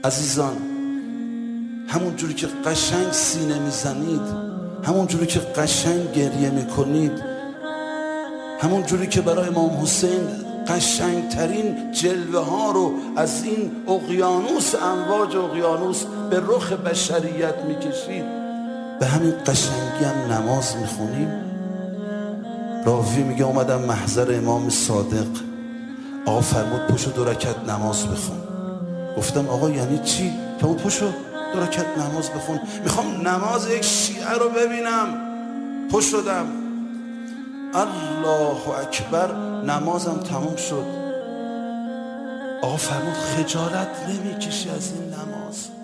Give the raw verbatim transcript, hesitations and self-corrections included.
عزیزان همون جوری که قشنگ سینه میزنید، همون جوری که قشنگ گریه میکنید، همون جوری که برای امام حسین قشنگ ترین جلوه ها رو از این اقیانوس امواج اقیانوس به رخ بشریت میکشید، به همین قشنگی هم نماز میخونیم. راوی میگه اومدم محضر امام صادق، آقا فرمود پشو دو رکعت نماز بخون. گفتم آقا یعنی چی؟ فرمود پشو دو رکعت نماز بخون، میخوام نماز یک شیعه رو ببینم. پشت شدم، الله اکبر، نمازم تموم شد. آقا فرمود خجالت نمیکشی از این نماز؟